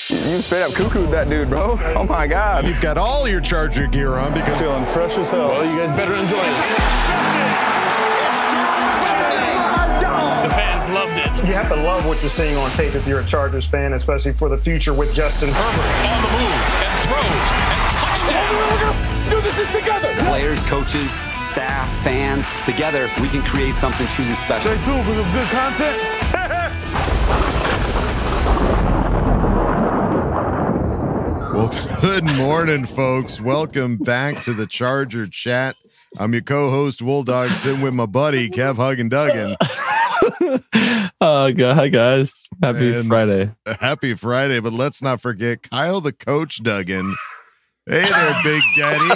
You straight up cuckooed that dude, bro. Oh my God. You've got all your Charger gear on because feeling fresh as hell. Well, you guys better enjoy it. The fans loved it. You have to love what you're seeing on tape if you're a Chargers fan, especially for the future with Justin Herbert. On the move and throws and touchdown. Do this together. Players, coaches, staff, fans, together we can create something truly special. Stay tuned for some good content. Well, good morning, folks. Welcome back to the Charger Chat. I'm your co-host, Wolldog, sitting with my buddy, Kev Huggin Duggan. Hi, guys. Happy Friday. Happy Friday, but let's not forget Kyle the Coach Duggan. Hey there, Big Daddy.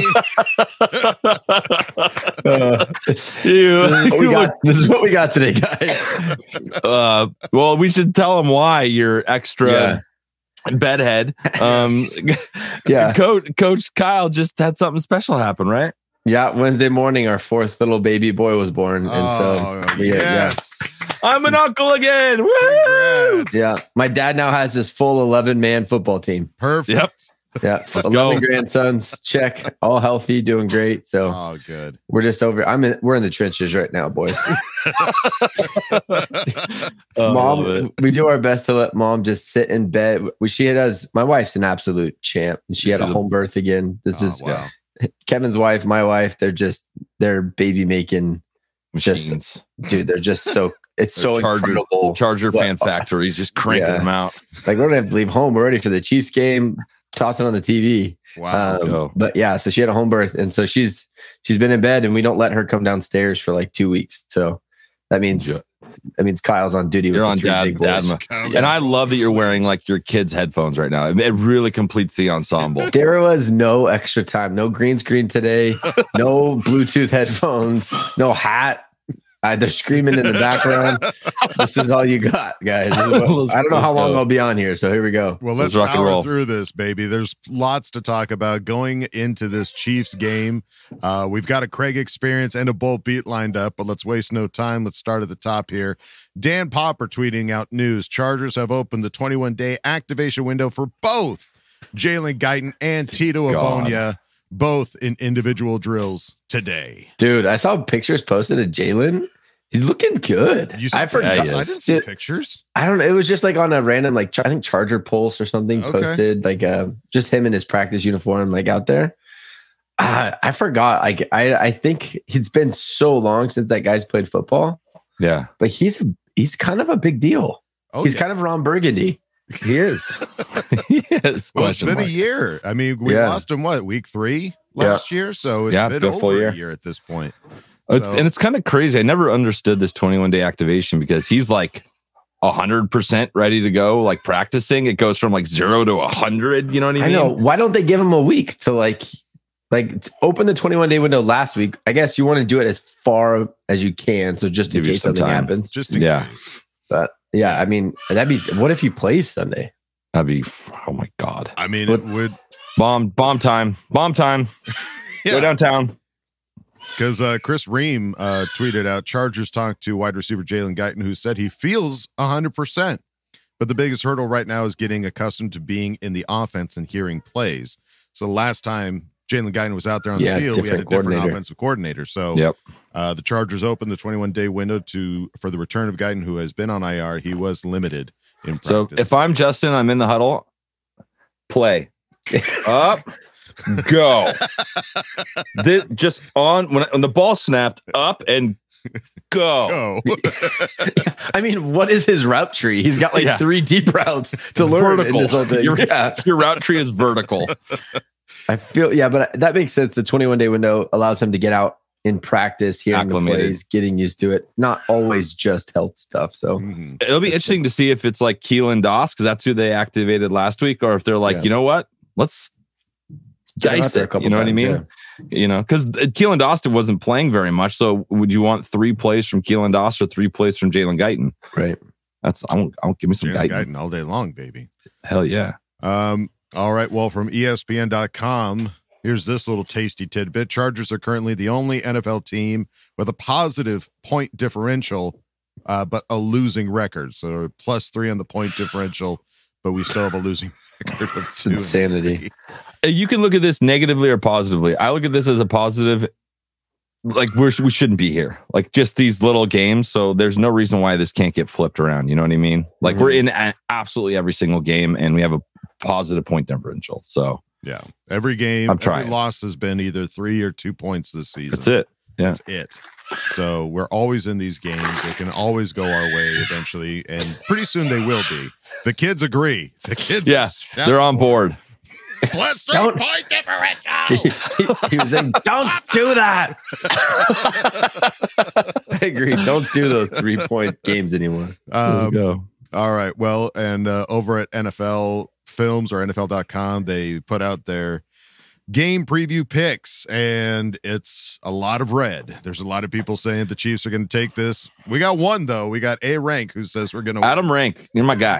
This is what we got today, guys. Well, we should tell them why you're extra bedhead. Coach Kyle just had something special happen, right? Yeah, Wednesday morning, our fourth little baby boy was born, and yes, I'm an uncle again. Woo! Yeah, my dad now has this full 11-man football team. Perfect. Yep. Yeah, 11 grandsons. Check, all healthy, doing great. So, good. We're just over. We're in the trenches right now, boys. Mom, we do our best to let mom just sit in bed. My wife's an absolute champ, and she had a home birth again. This is Kevin's wife, my wife. They're baby making machines. Dude, they're just so. It's so incredible. Charger fan factories just cranking them out. Like we don't have to leave home. We're ready for the Chiefs game. Tossing on the TV. Wow. But yeah, so she had a home birth, and so she's been in bed, and we don't let her come downstairs for like 2 weeks. So that means Kyle's on duty. You're on dad. And I love that you're wearing like your kids' headphones right now. It really completes the ensemble. There was no extra time, no green screen today, no Bluetooth headphones, no hat. They're screaming in the background. This is all you got, guys. I don't know how long I'll be on here, so here we go. Well, let's power through this, baby. There's lots to talk about going into this Chiefs game. We've got a Craig experience and a Bolt beat lined up, but let's waste no time. Let's start at the top here. Dan Popper tweeting out news. Chargers have opened the 21-day activation window for both Jalen Guyton and Tito Abonia, both in individual drills today. Dude, I saw pictures posted of Jalen. He's looking good. I didn't see pictures. I don't know. It was just like on a random, I think Charger Pulse or something posted, like just him in his practice uniform, like out there. I forgot. I think it's been so long since that guy's played football. Yeah, but he's kind of a big deal. He's kind of Ron Burgundy. He is. He is. Well, it's been a year. I mean, we lost him week 3 last year, so it's been over a year at this point. And it's kind of crazy. I never understood this 21-day activation because he's like 100% ready to go, like practicing. It goes from like 0 to 100. You know what I mean? I know. Why don't they give him a week to like open the 21-day window last week? I guess you want to do it as far as you can, so just in case something happens. Just in case. But yeah, I mean, what if he plays Sunday? That'd be, oh my God. I mean, it would. Bomb time. Go downtown. Because Chris Ream tweeted out, Chargers talked to wide receiver Jalen Guyton, who said he feels 100%. But the biggest hurdle right now is getting accustomed to being in the offense and hearing plays. So last time Jalen Guyton was out there on the field, we had a different offensive coordinator. So the Chargers opened the 21-day window for the return of Guyton, who has been on IR. He was limited in practice. So if I'm Justin, I'm in the huddle. Play. Up. Go. Just on when the ball snapped, up and go. I mean, what is his route tree? He's got like 3 deep routes to learn. Vertical. In this whole thing. Your route tree is vertical. I feel but that makes sense. The 21-day window allows him to get out in practice, hearing the plays, getting used to it. Not always just health stuff. So it'll be interesting to see if it's like Keelan Doss, because that's who they activated last week, or if they're like, you know what, let's dice it. You know what I mean? You know, because Keelan Doss wasn't playing very much. So would you want 3 plays from Keelan Doss or 3 plays from Jalen Guyton? Right. I'll give me some Guyton all day long, baby. Hell yeah. All right. Well, from ESPN.com, here's this little tasty tidbit. Chargers are currently the only NFL team with a positive point differential, but a losing record. So +3 on the point differential, but we still have a losing record of It's insanity. You can look at this negatively or positively. I look at this as a positive. Like we shouldn't be here. Like just these little games. So there's no reason why this can't get flipped around. You know what I mean? Like we're in absolutely every single game, and we have a positive point differential. So yeah, every game, every loss has been either 3 or 2 points this season. That's it. Yeah, that's it. So we're always in these games. They can always go our way eventually, and pretty soon they will be. The kids agree. The kids, they're on board. Plus 3 point differential. He was saying, "Don't do that." I agree. Don't do those 3-point games anymore. Let's go. All right. Well, and over at NFL Films or NFL.com, they put out their game preview picks, and it's a lot of red. There's a lot of people saying the Chiefs are going to take this. We got one, though. We got A Rank who says we're going to Adam Rank. You're my guy.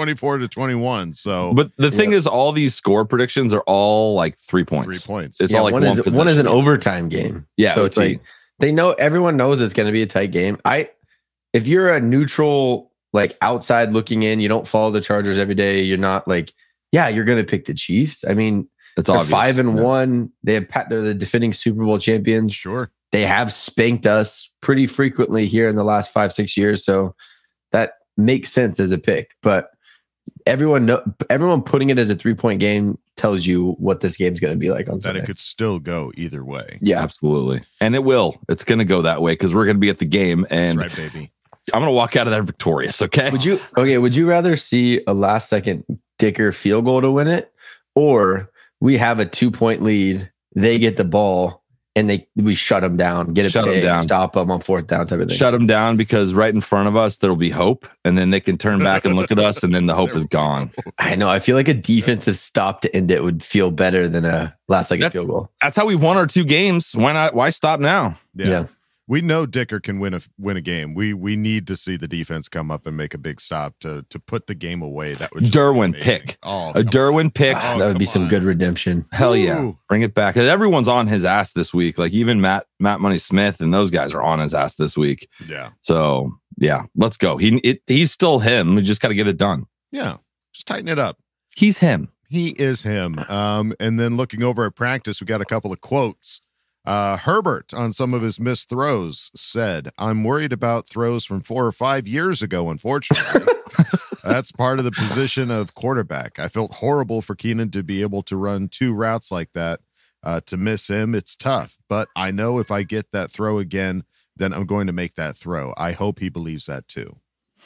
24-21. So, but the thing is, all these score predictions are all like 3 points. 3 points. It's all like one is an overtime game. Yeah. So it's like everyone knows it's going to be a tight game. If you're a neutral, like outside looking in, you don't follow the Chargers every day. You're not like, you're going to pick the Chiefs. I mean, it's obvious. 5-1. They're the defending Super Bowl champions. Sure. They have spanked us pretty frequently here in the last 5-6 years. So that makes sense as a pick. But everyone putting it as a 3-point game tells you what this game's going to be like on Sunday. That it could still go either way. Yeah, absolutely. And it will. It's going to go that way because we're going to be at the game. And that's right, baby. I'm going to walk out of there victorious. Okay. Would you rather see a last second Dicker field goal to win it, or we have a 2-point lead, they get the ball, and we shut them down, get a pick, stop them on 4th down type of thing? Shut them down, because right in front of us there'll be hope, and then they can turn back and look at us, and then the hope is gone. I know. I feel like a defensive stop to end it would feel better than a last second field goal. That's how we've won our 2 games. Why not? Why stop now? Yeah. We know Dicker can win a game. We need to see the defense come up and make a big stop to put the game away. That would Derwin pick. A Derwin pick. That would be some good redemption. Hell yeah. Bring it back. Everyone's on his ass this week. Like even Matt Money Smith and those guys are on his ass this week. Yeah. So yeah, let's go. He's still him. We just got to get it done. Yeah. Just tighten it up. He's him. He is him. And then looking over at practice, we got a couple of quotes. Herbert, on some of his missed throws, said, "I'm worried about throws from 4 or 5 years ago, unfortunately." That's part of the position of quarterback. I felt horrible for Keenan to be able to run 2 routes like that. To miss him, it's tough. But I know if I get that throw again, then I'm going to make that throw. I hope he believes that too.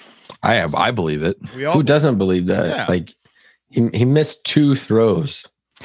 I believe it. Who doesn't believe that? Yeah. Like he missed 2 throws.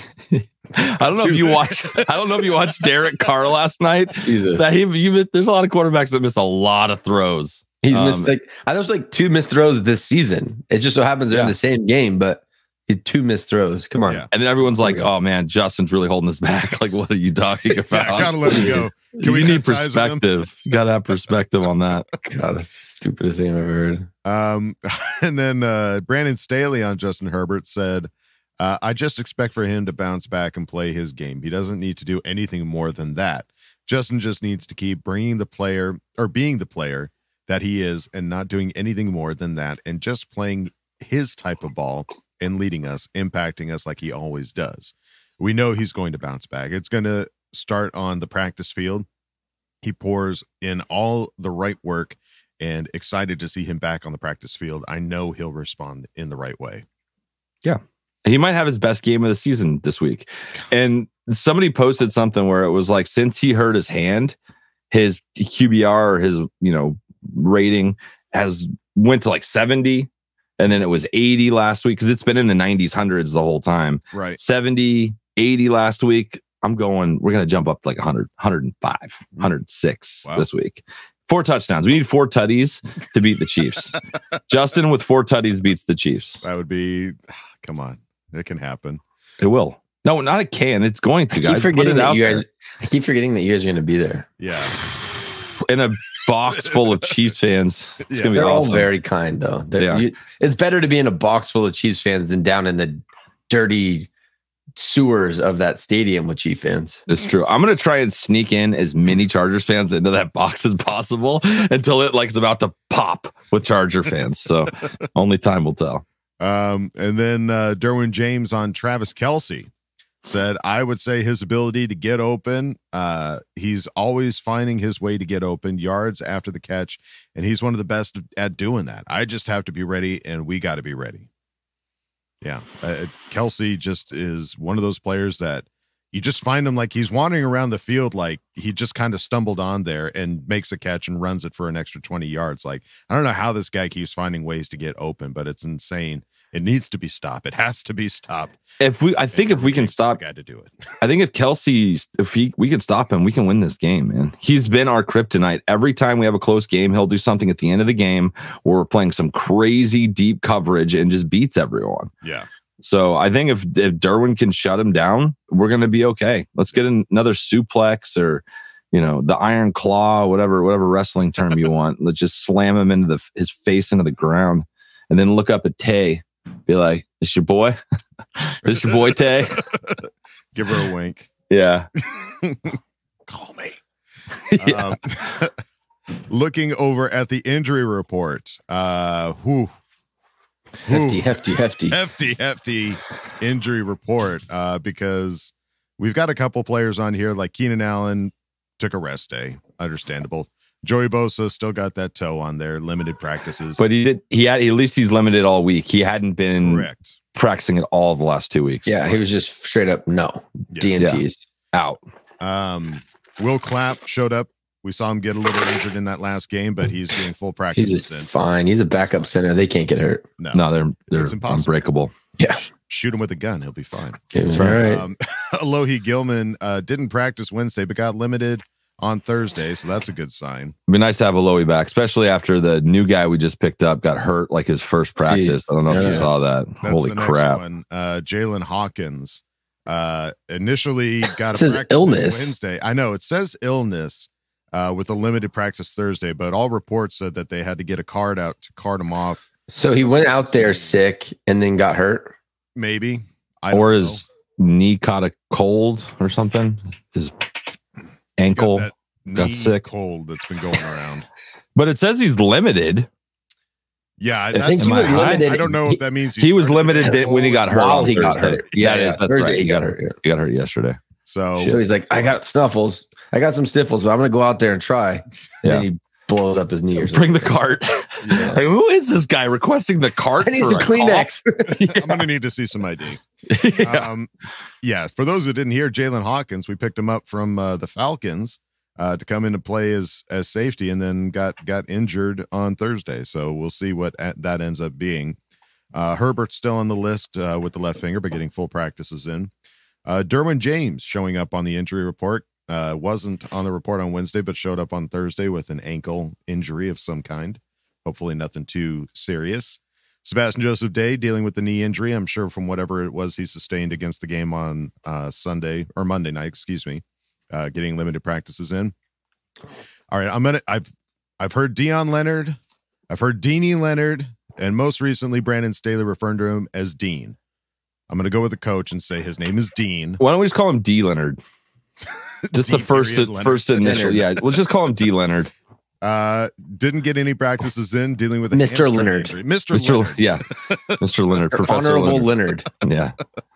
I don't know if you watched Derek Carr last night. Jesus. There's a lot of quarterbacks that miss a lot of throws. He's missed there's 2 missed throws this season. It just so happens they're in the same game, but he's 2 missed throws. Come on. Yeah. And then everyone's like, "Oh man, Justin's really holding us back." Like, what are you talking about? Gotta let him go. We need perspective. Gotta have perspective on that. God, that's the stupidest thing I've ever heard. And then Brandon Staley on Justin Herbert said, "I just expect for him to bounce back and play his game. He doesn't need to do anything more than that. Justin just needs to keep being the player that he is and not doing anything more than that, and just playing his type of ball and leading us, impacting us like he always does. We know he's going to bounce back. It's going to start on the practice field. He pours in all the right work, and excited to see him back on the practice field. I know he'll respond in the right way." Yeah. He might have his best game of the season this week. And somebody posted something where it was like, since he hurt his hand, his QBR or his, rating went to like 70. And then it was 80 last week, because it's been in the 90s, hundreds the whole time. Right. 70, 80 last week. We're going to jump up to like 100, 105, 106 this week. 4 touchdowns. We need 4 tutties to beat the Chiefs. Justin with 4 tutties beats the Chiefs. That would be, come on. It can happen. It will. No, not it can. It's going to, guys. I keep forgetting that you guys are going to be there. Yeah. In a box full of Chiefs fans. It's going to be awesome. All very kind, though. It's better to be in a box full of Chiefs fans than down in the dirty sewers of that stadium with Chiefs fans. It's true. I'm going to try and sneak in as many Chargers fans into that box as possible until it is about to pop with Charger fans. So only time will tell. And then Derwin James on Travis Kelce said, I would say his ability to get open, he's always finding his way to get open, yards after the catch, and he's one of the best at doing that. I just have to be ready, and we got to be ready. Yeah, Kelce just is one of those players that you just find him like he's wandering around the field like he just kind of stumbled on there and makes a catch and runs it for an extra 20 yards. Like, I don't know how this guy keeps finding ways to get open, but it's insane. It needs to be stopped. It has to be stopped. I think if we can stop, guy to do it. I think if Kelce, we can stop him, we can win this game, man. He's been our kryptonite. Every time we have a close game, he'll do something at the end of the game where we're playing some crazy deep coverage and just beats everyone. Yeah. So I think if Derwin can shut him down, we're going to be okay. Let's get another suplex or, the iron claw, whatever wrestling term you want. Let's just slam him into his face into the ground, and then look up at Tay. Be like, "This your boy? This your boy, Tay?" Give her a wink. Yeah. Call me. Yeah. Looking over at the injury report. Hefty injury report. Because we've got a couple players on here, like Keenan Allen took a rest day. Understandable. Joey Bosa still got that toe on there, limited practices. But at least he's limited all week. He hadn't been practicing at all of the last 2 weeks. Yeah, he was just straight up DNPs out. Will Clapp showed up. We saw him get a little injured in that last game, but he's getting full practice. He's fine. He's a backup center. They can't get hurt. No, they're unbreakable. Yeah. Shoot him with a gun. He'll be fine. That's right. Alohi Gilman didn't practice Wednesday, but got limited on Thursday, so that's a good sign. It'd be nice to have Alohi back, especially after the new guy we just picked up got hurt like his first practice. I don't know if you saw that. That's Holy crap. Jalen Hawkins initially got a practice illness Wednesday. I know it says illness with a limited practice Thursday, but all reports said that they had to get a card out to card him off. So he went out there sick and then got hurt? Maybe. Or his knee caught a cold or something. His ankle got sick. Cold that's been going around. But it says he's limited. Yeah, I think he was limited. I don't know if that means he was limited when he got hurt. While he got hurt. Yeah, that's Thursday right. he got hurt. Yeah. He got hurt yesterday. So he's like, I got snuffles. I got some sniffles, but I'm going to go out there and try. And then he blows up his knee or something. Bring the cart. Yeah. Like, who is this guy requesting the cart? I need some Kleenex. I'm going to need to see some ID. For those that didn't hear, Jalen Hawkins, we picked him up from the Falcons to come in and play as safety, and then got injured on Thursday. So we'll see what that ends up being. Herbert's still on the list with the left finger, but getting full practices in. Derwin James showing up on the injury report. Wasn't on the report on Wednesday, but showed up on Thursday with an ankle injury of some kind. Hopefully nothing too serious. Sebastian Joseph Day dealing with the knee injury, I'm sure, from whatever it was he sustained against the game on Monday night, getting limited practices in. All right, I've heard Dion Leonard, I've heard Deanie Leonard, and most recently Brandon Staley referring to him as Dean. I'm going to go with the coach and say his name is Dean. Why don't we just call him D Leonard? Just the first initial. Yeah, let's just call him D Leonard. Didn't get any practices in dealing with Mr. Leonard. Mr. Leonard. Yeah. Mr. Leonard. Professor Honorable Leonard. Yeah.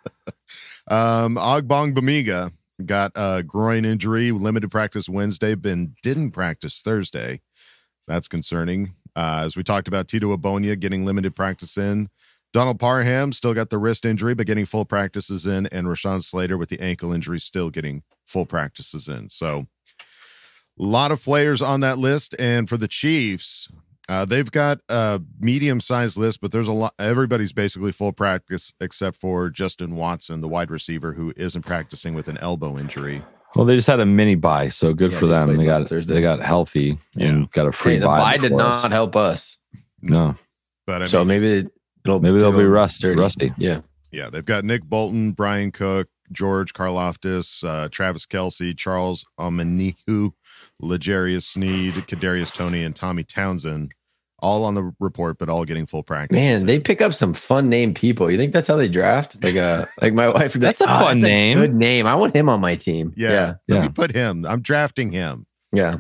Ogbong Bamiga got a groin injury, limited practice Wednesday, didn't practice Thursday. That's concerning. As we talked about, Tito Abonia getting limited practice in. Donald Parham still got the wrist injury, but getting full practices in. And Rashawn Slater with the ankle injury still getting full practices in. So a lot of players on that list. And for the Chiefs, they've got a medium-sized list, but there's a lot. Everybody's basically full practice except for Justin Watson, the wide receiver, who isn't practicing with an elbow injury. Well, they just had a mini bye, so good for them. They got healthy and got a free bye. The bye did not help us. No, but so maybe they'll be rusty. Yeah, they've got Nick Bolton, Brian Cook, George Karlaftis, Travis Kelce, Charles Omenihu, L'Jarius Sneed, Kadarius Toney, and Tommy Townsend, all on the report, but all getting full practice. Man, they pick up some fun name people. You think that's how they draft? Like my wife. That's a fun name. Good name. I want him on my team. Yeah. Let me put him. I'm drafting him. Yeah.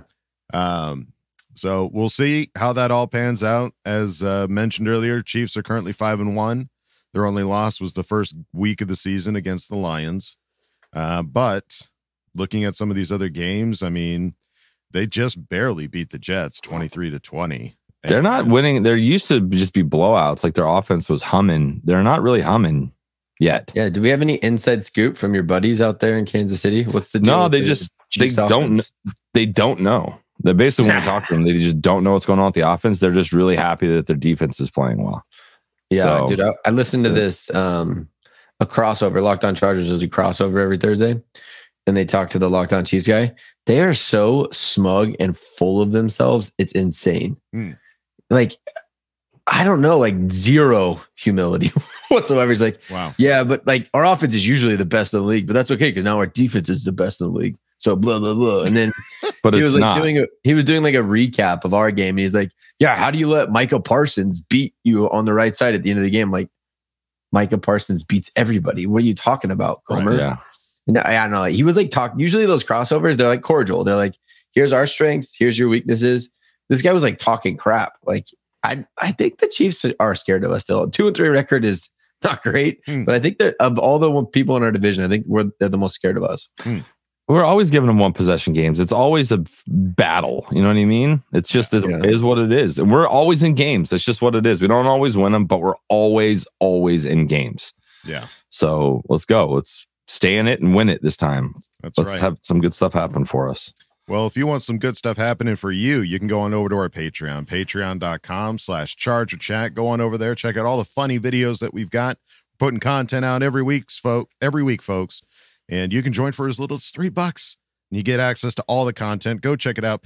So we'll see how that all pans out. As mentioned earlier, Chiefs are currently 5-1. Their only loss was the first week of the season against the Lions. But looking at some of these other games, I mean, they just barely beat the Jets 23-20. They're not winning. There used to just be blowouts. Like their offense was humming. They're not really humming yet. Yeah. Do we have any inside scoop from your buddies out there in Kansas City? What's the deal? No, they don't know. They basically, when we talk to them, they just don't know what's going on with the offense. They're just really happy that their defense is playing well. Yeah, dude. I listened to this a crossover. Locked On Chargers does a crossover every Thursday, and they talk to the Locked On Chiefs guy. They are so smug and full of themselves. It's insane. Like, I don't know, like zero humility whatsoever. He's like, wow. Yeah, but like our offense is usually the best in the league, but that's okay because now our defense is the best in the league. So blah blah blah. And then but he it's was like not. he was doing like a recap of our game. And he's like, yeah, how do you let Micah Parsons beat you on the right side at the end of the game? Like, Micah Parsons beats everybody. What are you talking about, Comer? Right, yeah. No, I don't know. He was like usually those crossovers, they're like cordial. They're like, here's our strengths, here's your weaknesses. This guy was like talking crap. Like, I think the Chiefs are scared of us still. 2-3 record is not great, but I think that of all the people in our division, I think they're the most scared of us. We're always giving them one possession games. It's always a battle. You know what I mean? It's just it is what it is. And we're always in games. It's just what it is. We don't always win them, but we're always in games. Yeah. So let's go. Let's stay in it and win it this time. Let's right. have some good stuff happen for us. Well, if you want some good stuff happening for you, you can go on over to our Patreon, patreon.com/ChargerChat. Go on over there. Check out all the funny videos that we've got. Putting content out every week, folks. And you can join for as little as $3. And you get access to all the content. Go check it out,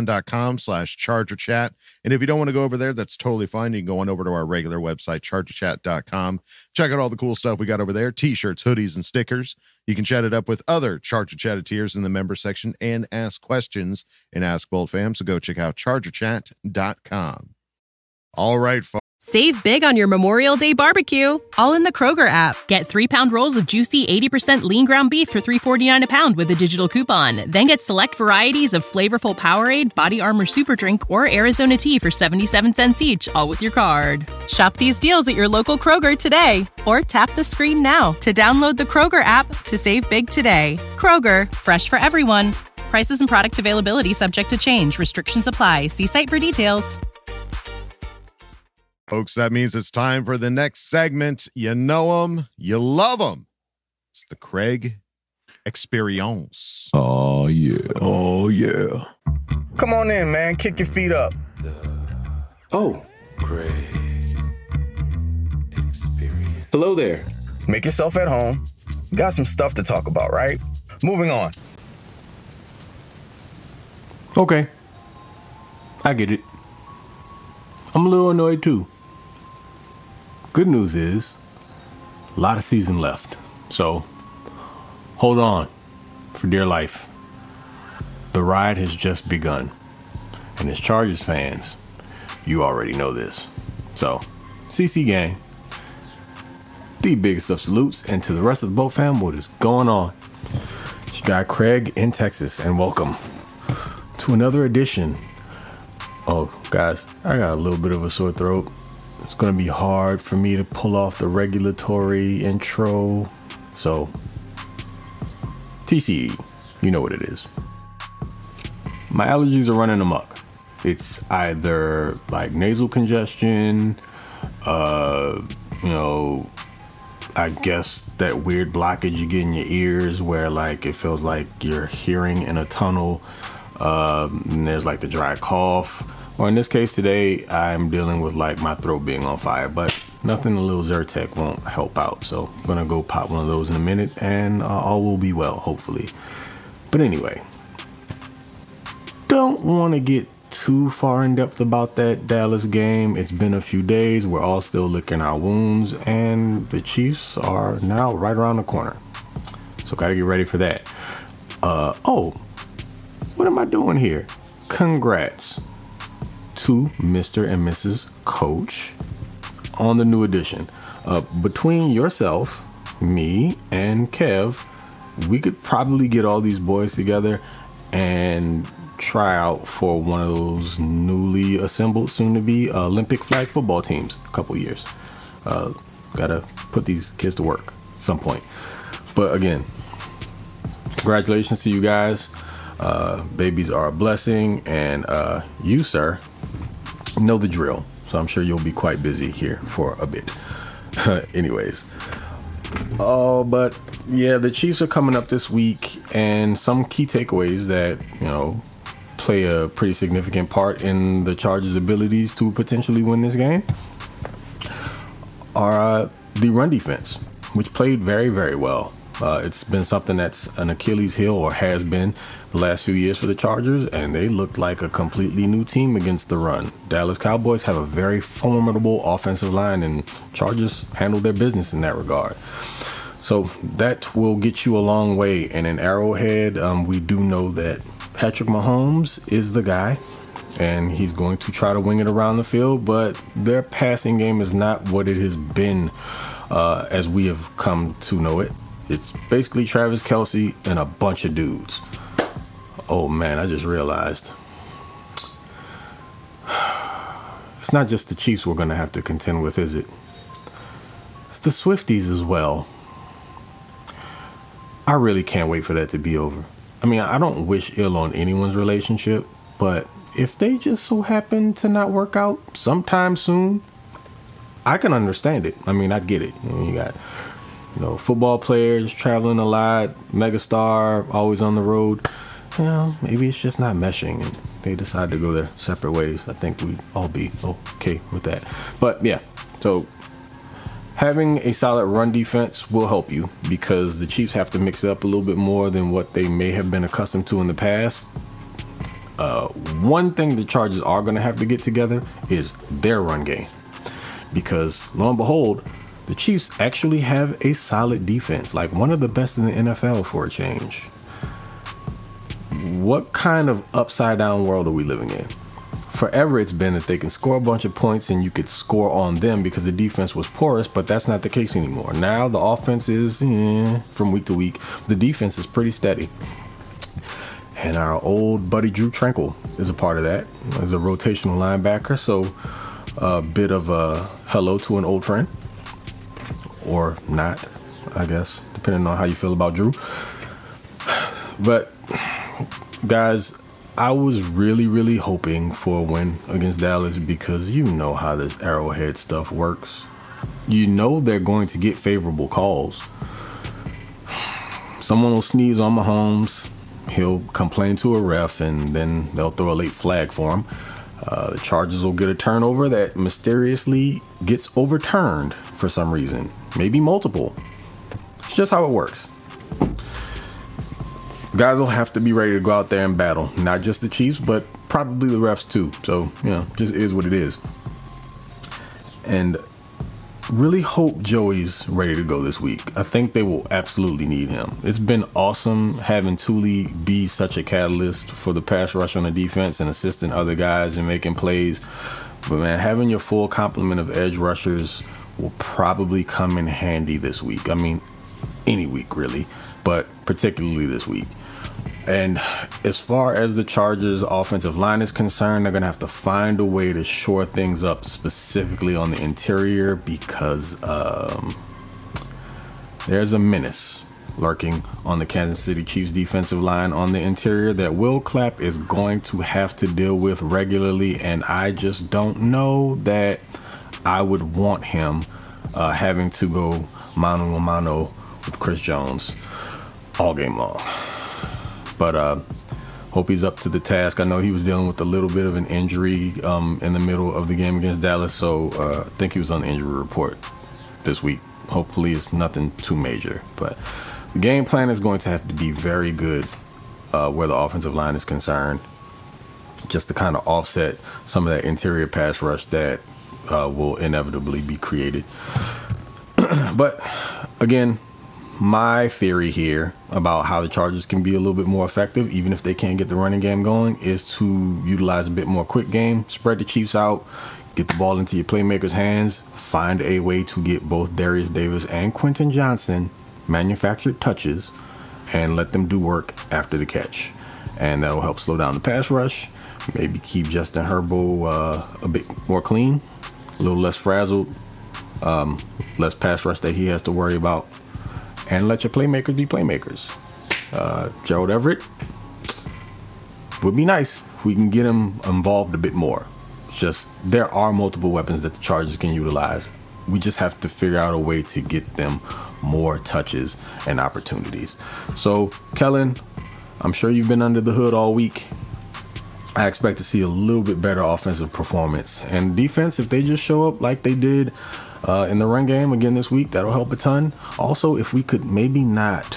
patreon.com/ChargerChat. And if you don't want to go over there, that's totally fine. You can go on over to our regular website, chargerchat.com. Check out all the cool stuff we got over there, t-shirts, hoodies, and stickers. You can chat it up with other Charger Chatteteers in the member section and ask questions and Ask Bold Fam. So go check out chargerchat.com. All right, folks. Save big on your Memorial Day barbecue, all in the Kroger app. Get 3-pound rolls of juicy 80% lean ground beef for $3.49 a pound with a digital coupon. Then get select varieties of flavorful Powerade, Body Armor Super Drink, or Arizona tea for 77 cents each, all with your card. Shop these deals at your local Kroger today, or tap the screen now to download the Kroger app to save big today. Kroger, fresh for everyone. Prices and product availability subject to change. Restrictions apply. See site for details. Folks, that means it's time for the next segment. You know them, you love them. It's the Craig Experience. Oh, yeah. Oh, yeah. Come on in, man. Kick your feet up. Oh, Craig Experience. Hello there. Make yourself at home. Got some stuff to talk about, right? Moving on. Okay. I get it. I'm a little annoyed too. Good news is, a lot of season left. So, hold on for dear life. The ride has just begun. And as Chargers fans, you already know this. So, CC gang, the biggest of salutes, and to the rest of the boat fam, what is going on? You got Craig in Texas, and welcome to another edition. Oh, guys, I got a little bit of a sore throat. It's going to be hard for me to pull off the regulatory intro. So, TCE, you know what it is. My allergies are running amok. It's either like nasal congestion, I guess that weird blockage you get in your ears where like it feels like you're hearing in a tunnel. And there's like the dry cough. Or in this case today, I'm dealing with like my throat being on fire, but nothing a little Zyrtec won't help out. So I'm gonna go pop one of those in a minute and all will be well, hopefully. But anyway, don't want to get too far in depth about that Dallas game. It's been a few days. We're all still licking our wounds and the Chiefs are now right around the corner. So gotta get ready for that. What am I doing here? Congrats to Mr. and Mrs. Coach on the new edition. Between yourself, me, and Kev, we could probably get all these boys together and try out for one of those newly assembled, soon to be Olympic flag football teams a couple years. Gotta put these kids to work at some point. But again, congratulations to you guys. Babies are a blessing, and you, sir, know the drill. So I'm sure you'll be quite busy here for a bit. Anyways. But yeah, the Chiefs are coming up this week, and some key takeaways that, play a pretty significant part in the Chargers' abilities to potentially win this game are the run defense, which played very, very well. It's been something that's an Achilles heel, or has been, the last few years for the Chargers, and they looked like a completely new team against the run. Dallas Cowboys have a very formidable offensive line, and Chargers handled their business in that regard. So that will get you a long way. And in Arrowhead, we do know that Patrick Mahomes is the guy, and he's going to try to wing it around the field, but their passing game is not what it has been as we have come to know it. It's basically Travis Kelce and a bunch of dudes. Oh man, I just realized it's not just the Chiefs we're going to have to contend with, is it? It's the Swifties as well. I really can't wait for that to be over. I mean, I don't wish ill on anyone's relationship, but if they just so happen to not work out sometime soon, I can understand it. I mean, I get it. You got, football players traveling a lot, megastar, always on the road. Maybe it's just not meshing, and they decide to go their separate ways. I think we'd all be okay with that. But yeah, so having a solid run defense will help you, because the Chiefs have to mix it up a little bit more than what they may have been accustomed to in the past. One thing the Chargers are going to have to get together is their run game, because lo and behold, the Chiefs actually have a solid defense, like one of the best in the NFL for a change. What kind of upside down world are we living in? Forever it's been that they can score a bunch of points and you could score on them because the defense was porous, but that's not the case anymore. Now the offense is from week to week. The defense is pretty steady. And our old buddy Drew Tranquil is a part of that as a rotational linebacker. So a bit of a hello to an old friend, or not, I guess, depending on how you feel about Drew. But guys, I was really, really hoping for a win against Dallas, because you know how this Arrowhead stuff works. You know they're going to get favorable calls. Someone will sneeze on Mahomes, he'll complain to a ref, and then they'll throw a late flag for him. The Chargers will get a turnover that mysteriously gets overturned for some reason. Maybe multiple. It's just how it works. Guys will have to be ready to go out there and battle. Not just the Chiefs, but probably the refs too. So, just is what it is. And really hope Joey's ready to go this week. I think they will absolutely need him. It's been awesome having Thule be such a catalyst for the pass rush on the defense and assisting other guys and making plays. But man, having your full complement of edge rushers will probably come in handy this week. I mean, any week really, but particularly this week. And as far as the Chargers offensive line is concerned, they're going to have to find a way to shore things up, specifically on the interior, because there's a menace lurking on the Kansas City Chiefs defensive line on the interior that Will Clapp is going to have to deal with regularly. And I just don't know that I would want him having to go mano a mano with Chris Jones all game long. But hope he's up to the task. I know he was dealing with a little bit of an injury in the middle of the game against Dallas, so I think he was on the injury report this week. Hopefully it's nothing too major. But the game plan is going to have to be very good where the offensive line is concerned, just to kind of offset some of that interior pass rush that will inevitably be created. But again, my theory here about how the Chargers can be a little bit more effective, even if they can't get the running game going, is to utilize a bit more quick game, spread the Chiefs out, get the ball into your playmakers' hands, find a way to get both Darius Davis and Quentin Johnson manufactured touches, and let them do work after the catch. And that'll help slow down the pass rush, maybe keep Justin Herbert a bit more clean, a little less frazzled, Less pass rush that he has to worry about. And let your playmakers be playmakers. Gerald Everett would be nice if we can get him involved a bit more. Just there are multiple weapons that the Chargers can utilize. We just have to figure out a way to get them more touches and opportunities. So, Kellen, I'm sure you've been under the hood all week. I expect to see a little bit better offensive performance. And defense, if they just show up like they did in the run game again this week, that'll help a ton. Also, if we could maybe not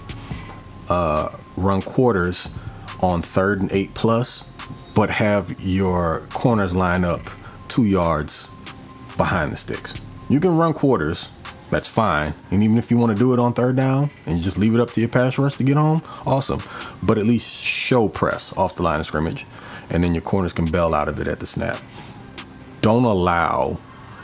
run quarters on 3rd and 8+, but have your corners line up 2 yards behind the sticks. You can run quarters, that's fine. And even if you want to do it on 3rd down and you just leave it up to your pass rush to get home, awesome. But at least show press off the line of scrimmage, and then your corners can bail out of it at the snap. Don't allow,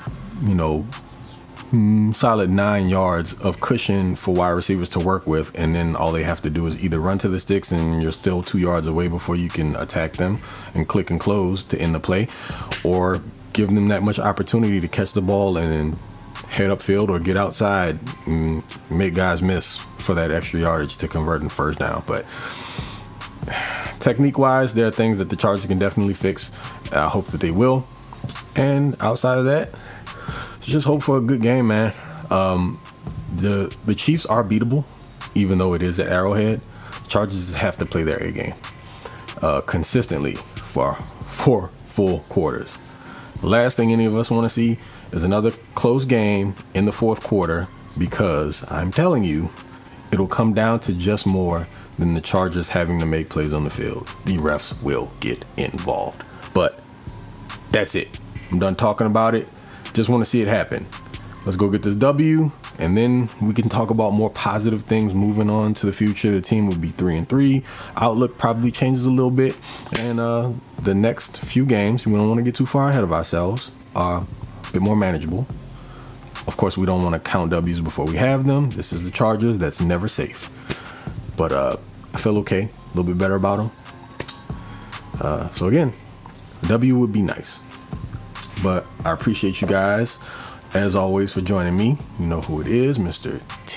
solid 9 yards of cushion for wide receivers to work with, and then all they have to do is either run to the sticks and you're still 2 yards away before you can attack them and click and close to end the play, or give them that much opportunity to catch the ball and then head upfield or get outside and make guys miss for that extra yardage to convert in 1st down. But technique-wise, there are things that the Chargers can definitely fix. I hope that they will. And outside of that, just hope for a good game, man. The Chiefs are beatable, even though it is at Arrowhead. Chargers have to play their A game consistently for 4 full quarters. The last thing any of us want to see is another close game in the 4th quarter, because I'm telling you, it'll come down to just more than the Chargers having to make plays on the field. The refs will get involved. But that's it. I'm done talking about it. Just want to see it happen. Let's go get this W, and then we can talk about more positive things moving on to the future. The team will be 3-3. Outlook probably changes a little bit, and the next few games, we don't want to get too far ahead of ourselves, are a bit more manageable. Of course, we don't want to count W's before we have them. This is the Chargers. That's never safe. But I feel okay, a little bit better about them. So again, W would be nice. But I appreciate you guys, as always, for joining me. You know who it is, Mr.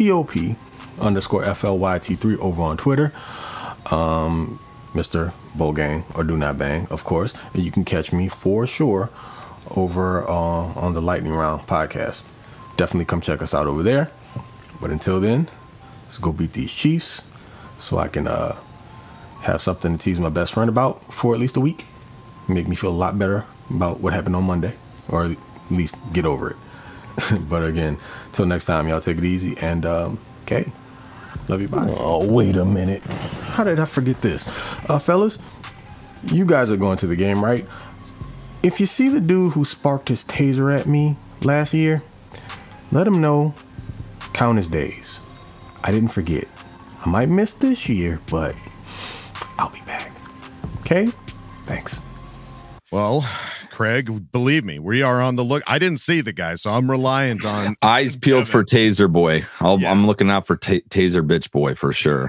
TOP_FLYT3 over on Twitter. Mr. Bowl Gang, or Do Not Bang, of course. And you can catch me for sure over on the Lightning Round podcast. Definitely come check us out over there. But until then, let's go beat these Chiefs so I can have something to tease my best friend about for at least a week. Make me feel a lot better about what happened on Monday, or at least get over it. But again, till next time, y'all take it easy, and okay, love you, bye. Oh, wait a minute, how did I forget this? Fellas, you guys are going to the game, right? If you see the dude who sparked his taser at me last year, let him know, count his days. I didn't forget. I might miss this year, but I'll be back. Okay, thanks. Well, Craig, believe me, we are on the look. I didn't see the guy, so I'm reliant on eyes peeled for Taser Boy. I'm looking out for Taser Bitch Boy for sure.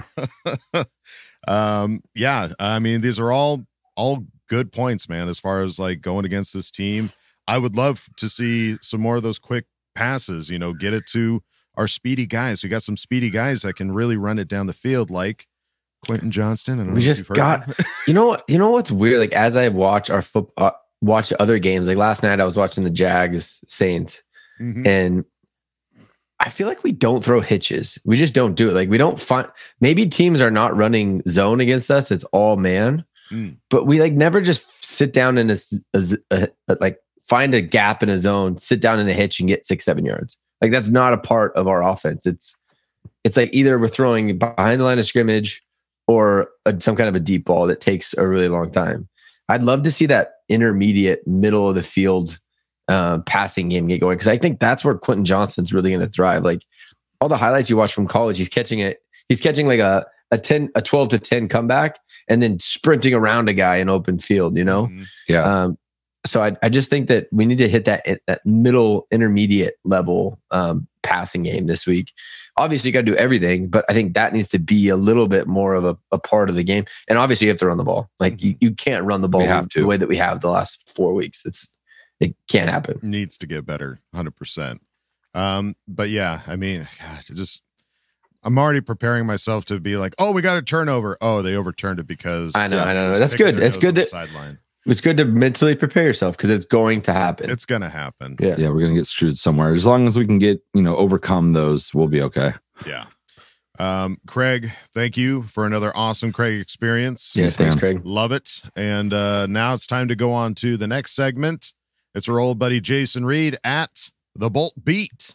Yeah, I mean, these are all good points, man. As far as like going against this team, I would love to see some more of those quick passes. Get it to our speedy guys. We got some speedy guys that can really run it down the field, like Quentin Johnston. And we just got, you know what's weird? Like, as I watch our watch other games, like last night I was watching the Jags Saints, and I feel like we don't throw hitches. We just don't do it. Like, we don't find, maybe teams are not running zone against us. It's all man, but we like never just sit down in like find a gap in a zone, sit down in a hitch and get 6-7 yards. Like, that's not a part of our offense. It's like either we're throwing behind the line of scrimmage or some kind of a deep ball that takes a really long time. I'd love to see that intermediate middle of the field passing game get going, because I think that's where Quentin Johnston's really going to thrive. Like, all the highlights you watch from college, he's catching like a 12-10 comeback and then sprinting around a guy in open field, Yeah. So I just think that we need to hit that middle intermediate level passing game this week. Obviously, you got to do everything, but I think that needs to be a little bit more of a part of the game. And obviously, you have to run the ball. Like, you can't run the ball the way that we have the last 4 weeks. It can't happen. Needs to get better, 100%. But yeah, I mean, God, I'm already preparing myself to be like, oh, we got a turnover. Oh, they overturned it because I know. That's good. It's good to sideline. It's good to mentally prepare yourself because it's going to happen. It's going to happen. Yeah, we're going to get screwed somewhere. As long as we can get, overcome those, we'll be okay. Yeah. Craig, thank you for another awesome Craig experience. Yes, thanks, Craig. Love it. And now it's time to go on to the next segment. It's our old buddy Jason Reed at the Bolt Beat.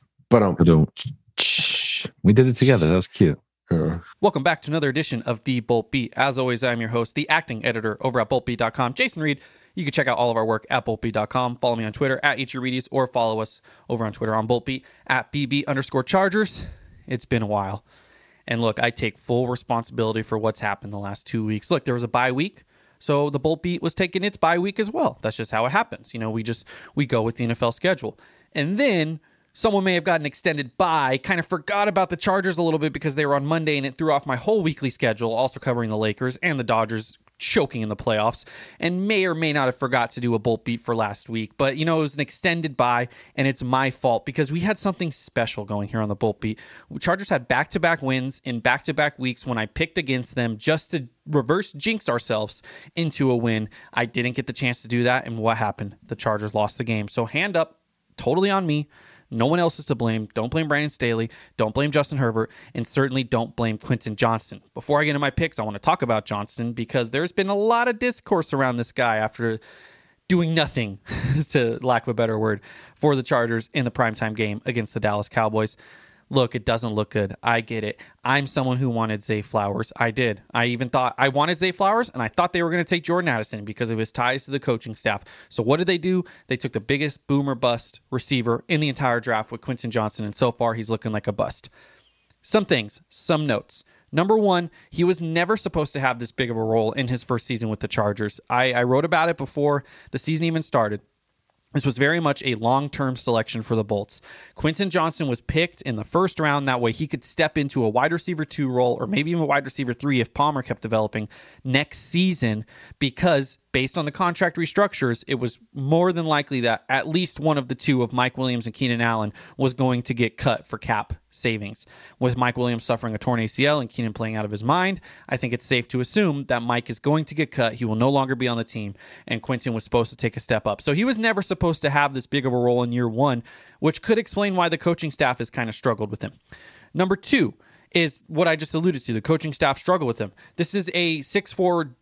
We did it together. That was cute. Welcome back to another edition of The Bolt Beat. As always, I'm your host, the acting editor over at BoltBeat.com, Jason Reed. You can check out all of our work at BoltBeat.com. Follow me on Twitter at EatYourReedies, or follow us over on Twitter on BoltBeat at BB_Chargers. It's been a while. And look, I take full responsibility for what's happened the last 2 weeks. Look, there was a bye week, so the Bolt Beat was taking its bye week as well. That's just how it happens. We go with the NFL schedule. And then someone may have gotten extended bye, kind of forgot about the Chargers a little bit because they were on Monday, and it threw off my whole weekly schedule, also covering the Lakers and the Dodgers choking in the playoffs, and may or may not have forgot to do a Bolt Beat for last week. But, it was an extended bye, and it's my fault because we had something special going here on the Bolt Beat. Chargers had back-to-back wins in back-to-back weeks when I picked against them just to reverse jinx ourselves into a win. I didn't get the chance to do that, and what happened? The Chargers lost the game. So hand up, totally on me. No one else is to blame. Don't blame Brandon Staley. Don't blame Justin Herbert. And certainly don't blame Quentin Johnston. Before I get into my picks, I want to talk about Johnston because there's been a lot of discourse around this guy after doing nothing, to lack of a better word, for the Chargers in the primetime game against the Dallas Cowboys. Look, it doesn't look good. I get it. I'm someone who wanted Zay Flowers. I did. I even thought I wanted Zay Flowers, and I thought they were going to take Jordan Addison because of his ties to the coaching staff. So what did they do? They took the biggest boomer bust receiver in the entire draft with Quentin Johnston, and so far he's looking like a bust. Some things, some notes. Number one, he was never supposed to have this big of a role in his first season with the Chargers. I wrote about it before the season even started. This was very much a long-term selection for the Bolts. Quentin Johnston was picked in the first round. That way he could step into a wide receiver 2 role, or maybe even a wide receiver 3 if Palmer kept developing next season, because based on the contract restructures, it was more than likely that at least one of the two of Mike Williams and Keenan Allen was going to get cut for cap savings. With Mike Williams suffering a torn ACL and Keenan playing out of his mind, I think it's safe to assume that Mike is going to get cut. He will no longer be on the team, and Quentin was supposed to take a step up. So he was never supposed to have this big of a role in year one, which could explain why the coaching staff has kind of struggled with him. Number two is what I just alluded to. The coaching staff struggled with him. This is a 6'4"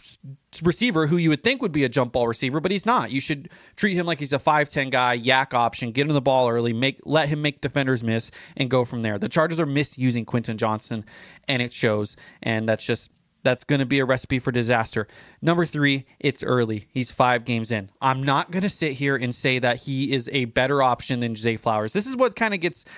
receiver who you would think would be a jump ball receiver, but he's not. You should treat him like he's a 5'10" guy, yak option, get him the ball early, let him make defenders miss, and go from there. The Chargers are misusing Quentin Johnston, and it shows, and that's going to be a recipe for disaster. Number three, it's early. He's 5 games in. I'm not going to sit here and say that he is a better option than Zay Flowers. This is what kind of gets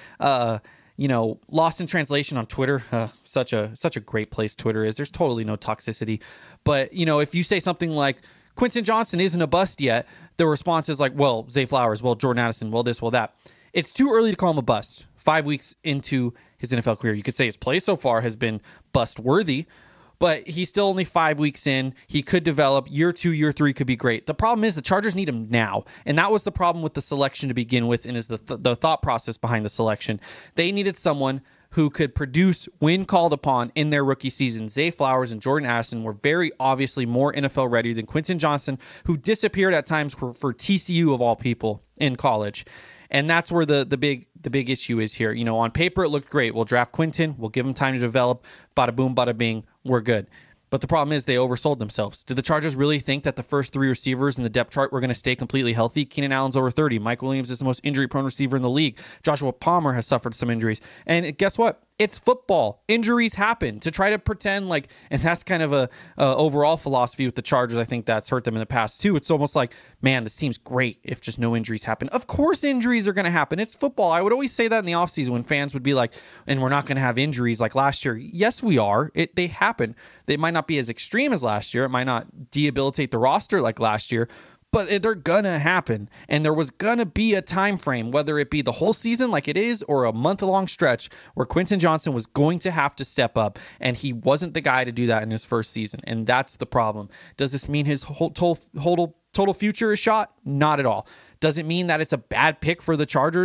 lost in translation on Twitter. Such a great place Twitter is. There's totally no toxicity. But, if you say something like, Quentin Johnston isn't a bust yet, the response is like, well, Zay Flowers, well, Jordan Addison, well, this, well, that. It's too early to call him a bust. 5 weeks into his NFL career. You could say his play so far has been bust-worthy, but he's still only 5 weeks in. He could develop. Year 2, year 3 could be great. The problem is the Chargers need him now, and that was the problem with the selection to begin with, and is the thought process behind the selection. They needed someone who could produce when called upon in their rookie season. Zay Flowers and Jordan Addison were very obviously more NFL ready than Quentin Johnston, who disappeared at times for TCU of all people in college. And that's where the big issue is here. On paper, it looked great. We'll draft Quentin. We'll give him time to develop. Bada boom, bada bing. We're good. But the problem is they oversold themselves. Did the Chargers really think that the first 3 receivers in the depth chart were going to stay completely healthy? Keenan Allen's over 30. Mike Williams is the most injury-prone receiver in the league. Joshua Palmer has suffered some injuries. And guess what? It's football. Injuries happen. To try to pretend like, and that's kind of a overall philosophy with the Chargers. I think that's hurt them in the past too. It's almost like, man, this team's great if just no injuries happen. Of course injuries are going to happen. It's football. I would always say that in the offseason when fans would be like, and we're not going to have injuries like last year. Yes, we are. They happen. They might not be as extreme as last year. It might not debilitate the roster like last year, but they're gonna happen. And there was gonna be a time frame, whether it be the whole season like it is or a month-long stretch, where Quentin Johnston was going to have to step up, and he wasn't the guy to do that in his first season. And that's the problem. Does this mean his whole total future is shot? Not at all. Does it mean that it's a bad pick for the Chargers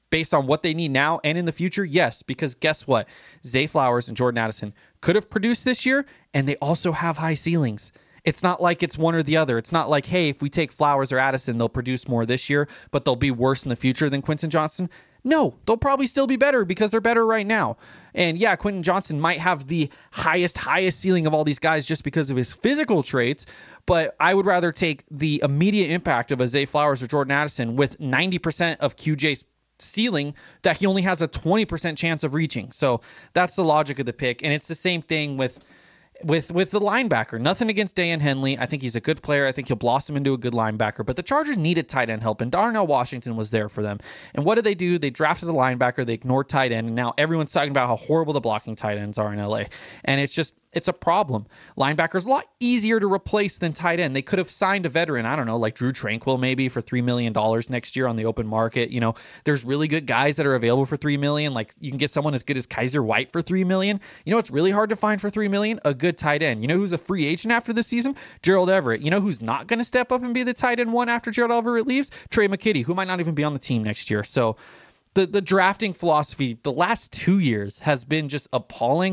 based on what they need now and in the future? Yes, because guess what? Zay Flowers and Jordan Addison could have produced this year, and they also have high ceilings. It's not like it's one or the other. It's not like, hey, if we take Flowers or Addison, they'll produce more this year, but they'll be worse in the future than Quentin Johnston. No, they'll probably still be better because they're better right now. And yeah, Quentin Johnston might have the highest ceiling of all these guys just because of his physical traits, but I would rather take the immediate impact of a Zay Flowers or Jordan Addison with 90% of QJ's ceiling that he only has a 20% chance of reaching. So that's the logic of the pick. And it's the same thing with the linebacker. Nothing against Dan Henley. I think he's a good player. I think he'll blossom into a good linebacker. But the Chargers needed tight end help, and Darnell Washington was there for them. And what did they do? They drafted a linebacker. They ignored tight end, and now everyone's talking about how horrible the blocking tight ends are in LA. And it's a problem. Linebackers a lot easier to replace than tight end. They could have signed a veteran, I don't know, like Drew Tranquill maybe for $3 million next year on the open market. You know, there's really good guys that are available for $3 million. Like you can get someone as good as Kaiser White for $3 million. You know what's really hard to find for $3 million? A good tight end. You know who's a free agent after this season? Gerald Everett. You know who's not going to step up and be the tight end one after Gerald Everett leaves? Trey McKitty, who might not even be on the team next year. So the drafting philosophy the last 2 years has been just appalling.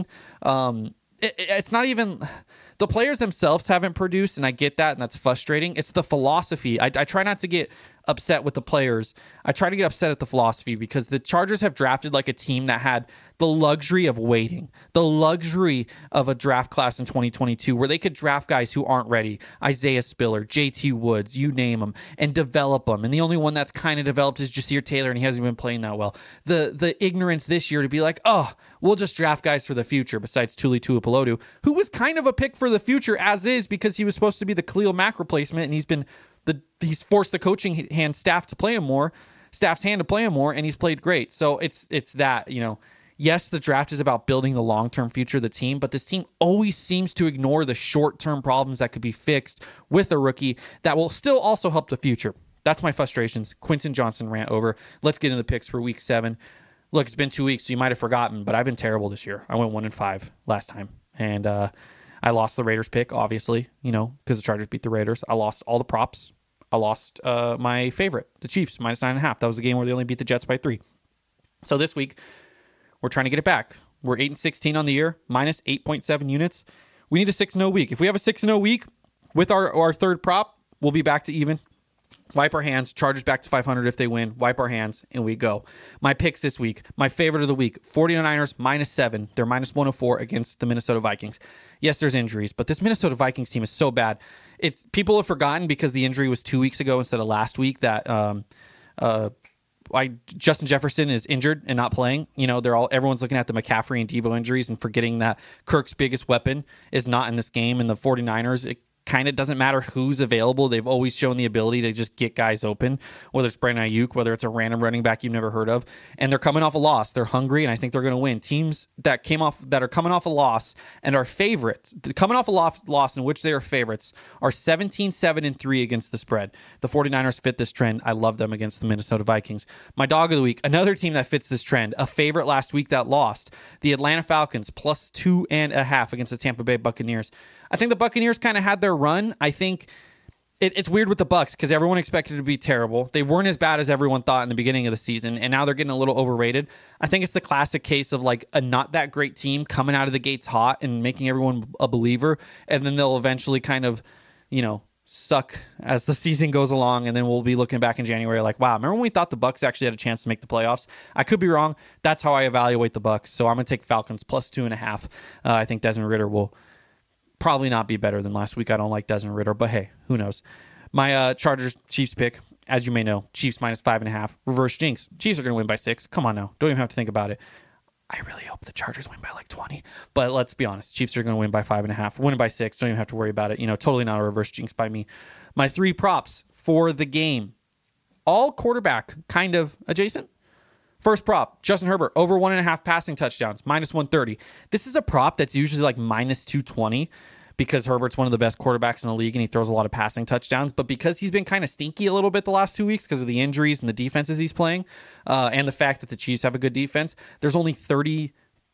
It's not even the players themselves haven't produced, and I get that, and that's frustrating. It's the philosophy. I try not to get upset with the players. I try to get upset at the philosophy because the Chargers have drafted like a team that had the luxury of waiting, the luxury of a draft class in 2022 where they could draft guys who aren't ready, Isaiah Spiller, JT Woods, you name them, and develop them. And the only one that's kind of developed is Jasir Taylor, and he hasn't been playing that well. The ignorance this year to be like, oh, we'll just draft guys for the future besides Tuli Tuipulotu, who was kind of a pick for the future as is because he was supposed to be the Khalil Mack replacement, and he's forced the coaching staff's hand to play him more, and he's played great. So it's that, you know, yes, the draft is about building the long-term future of the team, but this team always seems to ignore the short-term problems that could be fixed with a rookie that will still also help the future. That's my frustrations. Quentin Johnston rant over. Let's get into the picks for week 7. Look, it's been 2 weeks, so you might have forgotten, but I've been terrible this year. I went 1-5 last time, and I lost the Raiders pick, obviously, you know, because the Chargers beat the Raiders. I lost all the props. I lost my favorite, the Chiefs, -9.5. That was the game where they only beat the Jets by 3. So this week, we're trying to get it back. We're 8-16 on the year, minus 8.7 units. We need a 6-0 week. If we have a 6-0 week with our third prop, we'll be back to even. Wipe our hands, Chargers back to 500 if they win, wipe our hands, and we go. My picks this week, my favorite of the week, 49ers -7. They're -104 against the Minnesota Vikings. Yes, there's injuries, but this Minnesota Vikings team is so bad. People have forgotten because the injury was 2 weeks ago instead of last week that Justin Jefferson is injured and not playing. You know, everyone's looking at the McCaffrey and Debo injuries and forgetting that Kirk's biggest weapon is not in this game. And the 49ers, it kind of doesn't matter who's available. They've always shown the ability to just get guys open, whether it's Brandon Ayuk, whether it's a random running back you've never heard of. And they're coming off a loss. They're hungry, and I think they're going to win. Teams that are coming off a loss and are favorites, coming off a loss in which they are favorites, are 17-7-3 against the spread. The 49ers fit this trend. I love them against the Minnesota Vikings. My dog of the week, another team that fits this trend, a favorite last week that lost, the Atlanta Falcons, +2.5 against the Tampa Bay Buccaneers. I think the Buccaneers kind of had their run. I think it's weird with the Bucs because everyone expected it to be terrible. They weren't as bad as everyone thought in the beginning of the season, and now they're getting a little overrated. I think it's the classic case of like a not that great team coming out of the gates hot and making everyone a believer, and then they'll eventually kind of, you know, suck as the season goes along, and then we'll be looking back in January like, wow, remember when we thought the Bucs actually had a chance to make the playoffs? I could be wrong. That's how I evaluate the Bucs. So I'm going to take Falcons +2.5. I think Desmond Ridder will probably not be better than last week. I don't like Desmond Ridder, but hey, who knows? My Chargers Chiefs pick, as you may know, Chiefs -5.5. Reverse jinx. Chiefs are going to win by 6. Come on now. Don't even have to think about it. I really hope the Chargers win by like 20. But let's be honest. Chiefs are going to win by 5.5. Winning by 6. Don't even have to worry about it. You know, totally not a reverse jinx by me. My 3 props for the game. All quarterback kind of adjacent. First prop, Justin Herbert, over 1.5 passing touchdowns, -130. This is a prop that's usually like -220 because Herbert's one of the best quarterbacks in the league and he throws a lot of passing touchdowns. But because he's been kind of stinky a little bit the last 2 weeks because of the injuries and the defenses he's playing and the fact that the Chiefs have a good defense, there's only 30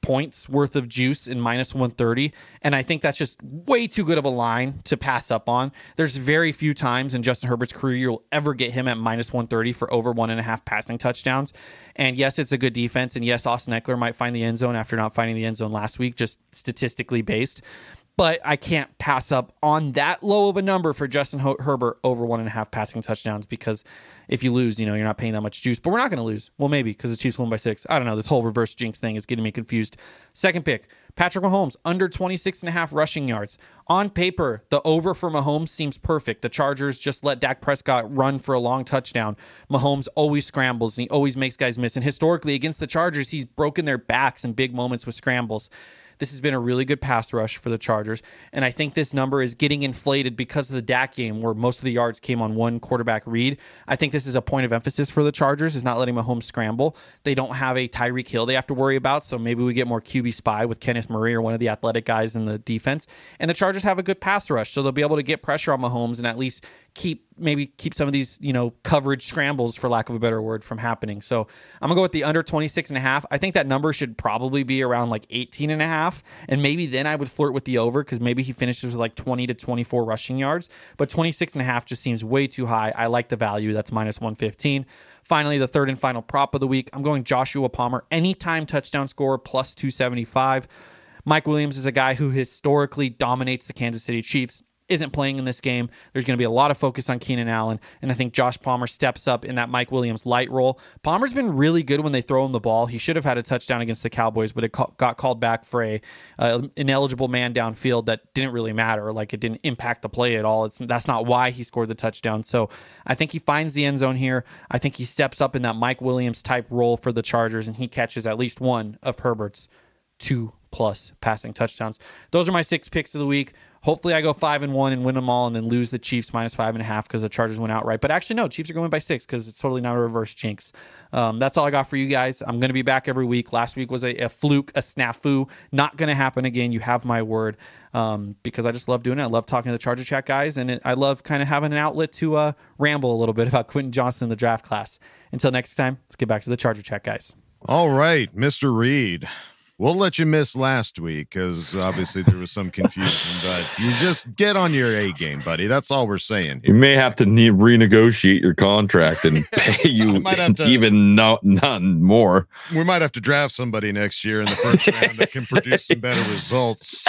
points worth of juice in minus 130. And I think that's just way too good of a line to pass up on. There's very few times in Justin Herbert's career you'll ever get him at minus 130 for over 1.5 passing touchdowns. And yes, it's a good defense. And yes, Austin Eckler might find the end zone after not finding the end zone last week, just statistically based. But I can't pass up on that low of a number for Justin Herbert over 1.5 passing touchdowns, because if you lose, you're not paying that much juice. But we're not going to lose. Well, maybe, because the Chiefs won by 6. I don't know. This whole reverse jinx thing is getting me confused. Second pick, Patrick Mahomes, under 26.5 rushing yards. On paper, the over for Mahomes seems perfect. The Chargers just let Dak Prescott run for a long touchdown. Mahomes always scrambles, and he always makes guys miss. And historically, against the Chargers, he's broken their backs in big moments with scrambles. This has been a really good pass rush for the Chargers, and I think this number is getting inflated because of the Dak game, where most of the yards came on one quarterback read. I think this is a point of emphasis for the Chargers, is not letting Mahomes scramble. They don't have a Tyreek Hill they have to worry about, so maybe we get more QB spy with Kenneth Murray or one of the athletic guys in the defense. And the Chargers have a good pass rush, so they'll be able to get pressure on Mahomes and at least keep some of these, coverage scrambles, for lack of a better word, from happening. So I'm gonna go with the under 26.5. I think that number should probably be around like 18.5, and maybe then I would flirt with the over, because maybe he finishes with like 20 to 24 rushing yards. But 26.5 just seems way too high. I like the value. That's minus 115. Finally, the third and final prop of the week, I'm going Joshua Palmer, anytime touchdown score, plus 275. Mike Williams is a guy who historically dominates the Kansas City Chiefs. Isn't playing in this game. There's going to be a lot of focus on Keenan Allen, and I think Josh Palmer steps up in that Mike Williams light role. Palmer's been really good when they throw him the ball. He should have had a touchdown against the Cowboys, but it got called back for a ineligible man downfield that didn't really matter. Like, it didn't impact the play at all. That's not why he scored the touchdown. So I think he finds the end zone here. I think he steps up in that Mike Williams type role for the Chargers, and he catches at least one of Herbert's 2+ passing touchdowns. Those are my 6 picks of the week. Hopefully I go 5-1 and win them all, and then lose the Chiefs minus 5.5 because the Chargers went outright. But actually, no, Chiefs are going by 6 because it's totally not a reverse jinx. That's all I got for you guys. I'm going to be back every week. Last week was a fluke, a snafu. Not going to happen again. You have my word, because I just love doing it. I love talking to the Charger Chat guys, and I love kind of having an outlet to ramble a little bit about Quentin Johnston in the draft class. Until next time, let's get back to the Charger Chat guys. All right, Mr. Reed. We'll let you miss last week because obviously there was some confusion, but you just get on your A game, buddy. That's all we're saying here. You may have to renegotiate your contract and pay you even none more. We might have to draft somebody next year in the first round that can produce some better results.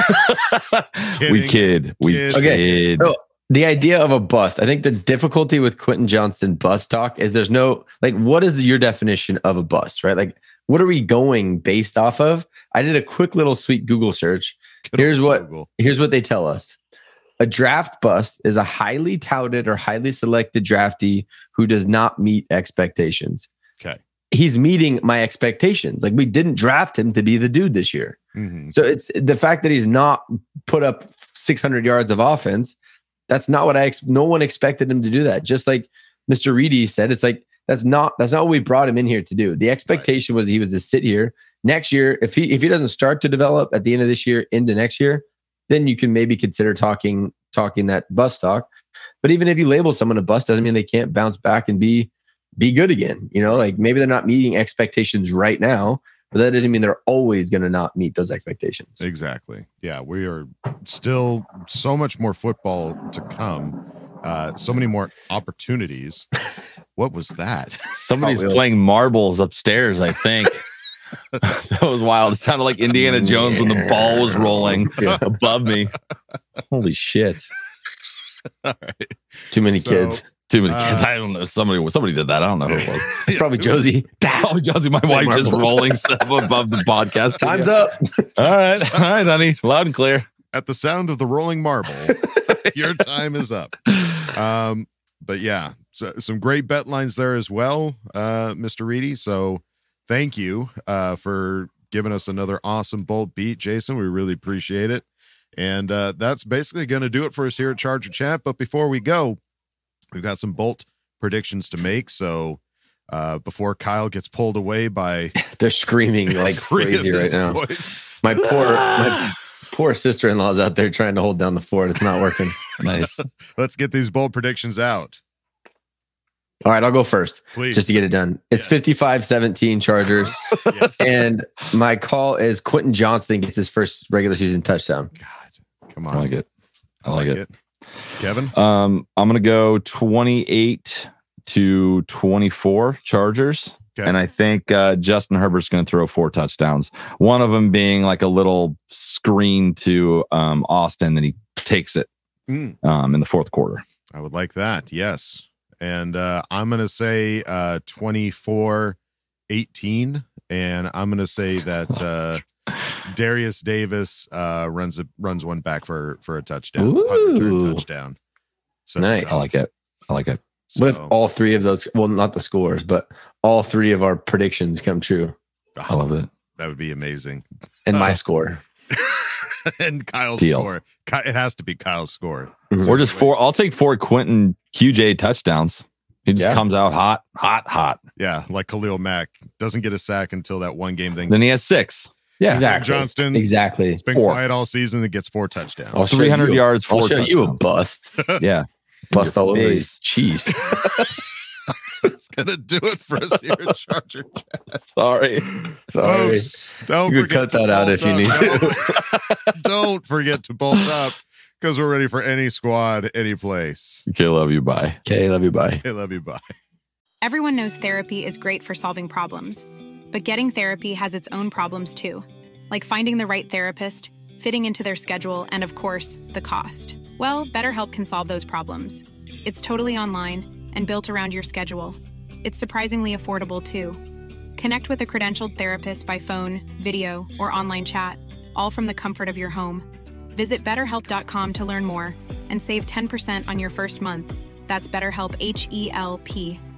We kid. Okay. So the idea of a bust, I think the difficulty with Quentin Johnston bust talk is there's no, like, what is your definition of a bust, right? Like, what are we going based off of? I did a quick little sweet Google search. Here's what they tell us. A draft bust is a highly touted or highly selected draftee who does not meet expectations. Okay. He's meeting my expectations. Like, we didn't draft him to be the dude this year. Mm-hmm. So it's the fact that he's not put up 600 yards of offense. That's not what no one expected him to do that. Just like Mr. Reedy said, it's like, that's not what we brought him in here to do. The expectation was he was to sit here next year. If he doesn't start to develop at the end of this year into next year, then you can maybe consider talking that bust talk. But even if you label someone a bust, doesn't mean they can't bounce back and be good again. Like, maybe they're not meeting expectations right now, but that doesn't mean they're always going to not meet those expectations. Exactly. Yeah, we are still so much more football to come. So many more opportunities. What was that? Somebody's playing marbles upstairs, I think. That was wild. It sounded like Indiana Jones when the ball was rolling above me. Holy shit. All right. Too many kids. Too many kids. I don't know. Somebody did that. I don't know who it was. It's probably Josie. Probably Josie. My wife just rolling stuff above the podcast. Time's up. All right, honey. Loud and clear. At the sound of the rolling marble, your time is up. But yeah, so some great bet lines there as well, Mr. Reedy. So thank you for giving us another awesome bold beat, Jason. We really appreciate it. And that's basically going to do it for us here at Charger Chat. But before we go, we've got some bolt predictions to make. So before Kyle gets pulled away by... They're screaming like crazy right now. My poor sister-in-law's out there trying to hold down the fort. It's not working. Nice. Let's get these bold predictions out. All right, I'll go first. Please. Just to get it done. It's 55-17 Chargers. Yes. And my call is Quentin Johnston gets his first regular season touchdown. God, come on. I like it. I like it. Kevin? I'm going to go 28-24 Chargers. Okay. And I think Justin Herbert's going to throw 4 touchdowns. One of them being like a little screen to Austin that he takes it in the fourth quarter. I would like that. Yes. And I'm going to say 24-18. And I'm going to say that Darius Davis runs one back for a touchdown. Return touchdown. So nice. I like it. So, what if all 3 of those, well, not the scores, but all 3 of our predictions come true? I love it. That would be amazing. And my score. And Kyle's Deal. score. It has to be Kyle's score. Or just 4. I'll take 4 Quentin QJ touchdowns. He just comes out hot. Yeah, like Khalil Mack. Doesn't get a sack until that one game. Then he has 6. Yeah, exactly. Johnston. Exactly. It's been 4. quiet all season. It gets 4 touchdowns. I'll 300 yards, 4 I'll show touchdowns. you a bust. Yeah. Bust all over his cheese. That's gonna do it for us here at Charger Chat. Sorry. Folks, don't You forget could cut that out if you need to. Don't forget to bolt up because we're ready for any squad, any place. Okay, love you. Bye. Okay, love you. Bye. Okay, love you. Bye. Everyone knows therapy is great for solving problems, but getting therapy has its own problems too, like finding the right therapist, fitting into their schedule, and of course, the cost. Well, BetterHelp can solve those problems. It's totally online and built around your schedule. It's surprisingly affordable too. Connect with a credentialed therapist by phone, video, or online chat, all from the comfort of your home. Visit BetterHelp.com to learn more and save 10% on your first month. That's BetterHelp, H-E-L-P.